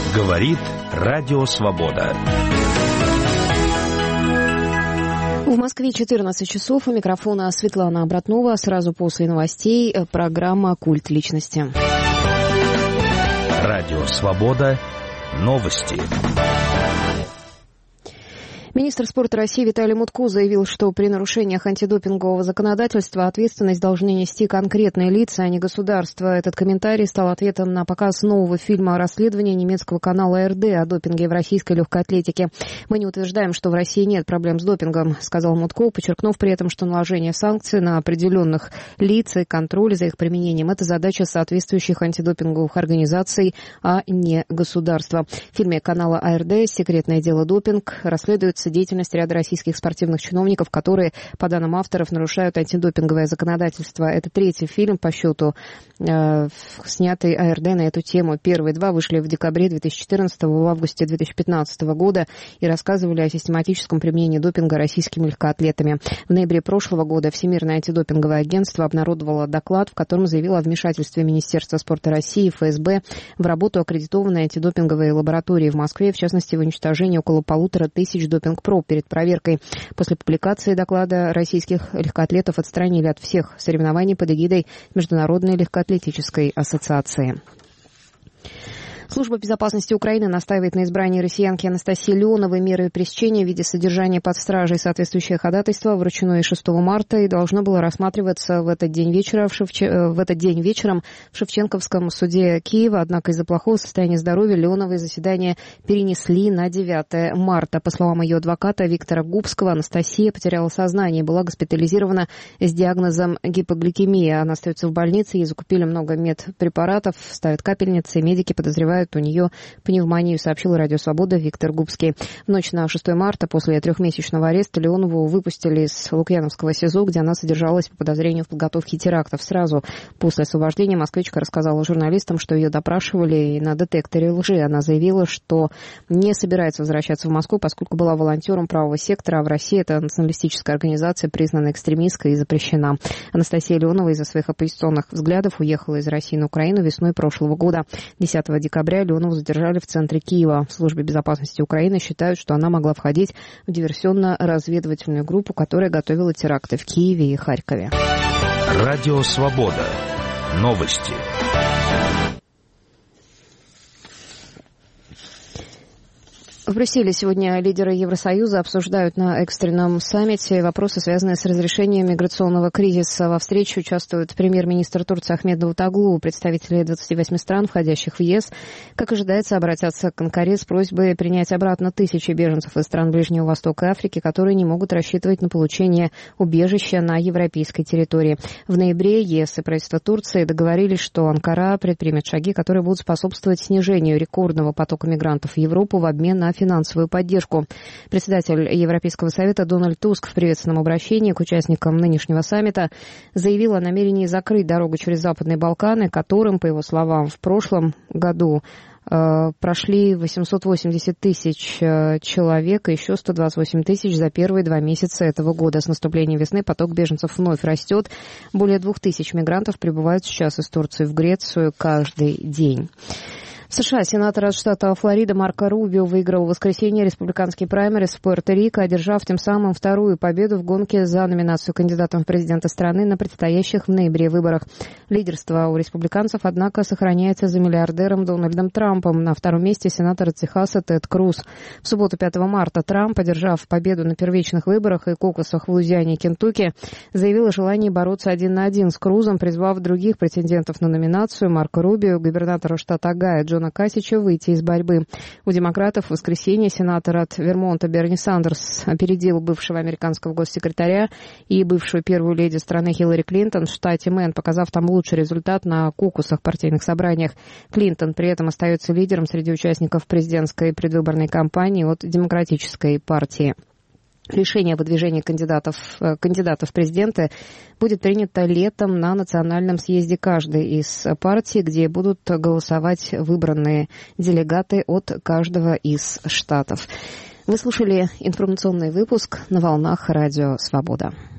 Говорит Радио Свобода. В Москве 14 часов. У микрофона Светлана Обратнова. Сразу после новостей программа «Культ личности». Радио Свобода. Новости. Министр спорта России Виталий Мутко заявил, что при нарушениях антидопингового законодательства ответственность должны нести конкретные лица, а не государство. Этот комментарий стал ответом на показ нового фильма о расследовании немецкого канала АРД о допинге в российской легкой атлетике. «Мы не утверждаем, что в России нет проблем с допингом», сказал Мутко, подчеркнув при этом, что наложение санкций на определенных лиц и контроль за их применением – это задача соответствующих антидопинговых организаций, а не государства. В фильме канала АРД «Секретное дело допинг» расследуется деятельность ряда российских спортивных чиновников, которые, по данным авторов, нарушают антидопинговое законодательство. Это третий фильм по счету, снятый АРД на эту тему. Первые два вышли в декабре 2014 в августе 2015 года и рассказывали о систематическом применении допинга российскими легкоатлетами. В ноябре прошлого года Всемирное антидопинговое агентство обнародовало доклад, в котором заявило о вмешательстве Министерства спорта России и ФСБ в работу аккредитованной антидопинговой лаборатории в Москве, в частности, в уничтожении около 1500 допинг-проб перед проверкой. После публикации доклада российских легкоатлетов отстранили от всех соревнований под эгидой Международной легкоатлетической ассоциации. Служба безопасности Украины настаивает на избрании россиянки Анастасии Леоновой меры пресечения в виде содержания под стражей. Соответствующее ходатайство вручено и 6 марта и должно было рассматриваться в этот день вечером в Шевченковском суде Киева. Однако из-за плохого состояния здоровья Леоновой заседание перенесли на 9 марта. По словам ее адвоката Виктора Губского, Анастасия потеряла сознание и была госпитализирована с диагнозом гипогликемия. Она остается в больнице, ей закупили много медпрепаратов, ставят капельницы, медики подозревают у нее пневмонию, сообщил Радио Свобода Виктор Губский. В ночь на 6 марта после 3-месячного ареста Леонову выпустили из Лукьяновского СИЗО, где она содержалась по подозрению в подготовке терактов. Сразу после освобождения москвичка рассказала журналистам, что ее допрашивали на детекторе лжи. Она заявила, что не собирается возвращаться в Москву, поскольку была волонтером правого сектора, а в России эта националистическая организация признана экстремистской и запрещена. Анастасия Леонова из-за своих оппозиционных взглядов уехала из России на Украину весной прошлого года. 10 декабря Леонову задержали в центре Киева. В Службе безопасности Украины считают, что она могла входить в диверсионно-разведывательную группу, которая готовила теракты в Киеве и Харькове. Радио Свобода. Новости. В Брюсселе сегодня лидеры Евросоюза обсуждают на экстренном саммите вопросы, связанные с разрешением миграционного кризиса. Во встрече участвует премьер-министр Турции Ахмед Давутоглу. Представители 28 стран, входящих в ЕС, как ожидается, обратятся к Анкаре с просьбой принять обратно тысячи беженцев из стран Ближнего Востока и Африки, которые не могут рассчитывать на получение убежища на европейской территории. В ноябре ЕС и правительство Турции договорились, что Анкара предпримет шаги, которые будут способствовать снижению рекордного потока мигрантов в Европу в обмен на финансовую поддержку. Председатель Европейского совета Дональд Туск в приветственном обращении к участникам нынешнего саммита заявил о намерении закрыть дорогу через Западные Балканы, которым, по его словам, в прошлом году прошли 880 тысяч человек и еще 128 тысяч за первые 2 месяца этого года. С наступлением весны поток беженцев вновь растет. Более 2000 мигрантов прибывают сейчас из Турции в Грецию каждый день. В США сенатор от штата Флорида Марко Рубио выиграл в воскресенье республиканский праймериз в Пуэрто-Рико, одержав тем самым вторую победу в гонке за номинацию кандидатом в президенты страны на предстоящих в ноябре выборах. Лидерство у республиканцев, однако, сохраняется за миллиардером Дональдом Трампом. На втором месте сенатор от Техаса Тед Круз. В субботу 5 марта Трамп, одержав победу на первичных выборах и кокусах в Луизиане и Кентукки, заявил о желании бороться 1 на 1 с Крузом, призвав других претендентов на номинацию Марко Рубио, губернатора штата Огайо Джона Касича выйти из борьбы. У демократов в воскресенье сенатор от Вермонта Берни Сандерс опередил бывшего американского госсекретаря и бывшую первую леди страны Хиллари Клинтон в штате Мэн, показав там лучший результат на кокусах партийных собраниях. Клинтон при этом остается лидером среди участников президентской предвыборной кампании от Демократической партии. Решение о выдвижении кандидатов в президенты будет принято летом на национальном съезде каждой из партий, где будут голосовать выбранные делегаты от каждого из штатов. Вы слушали информационный выпуск на волнах Радио Свобода.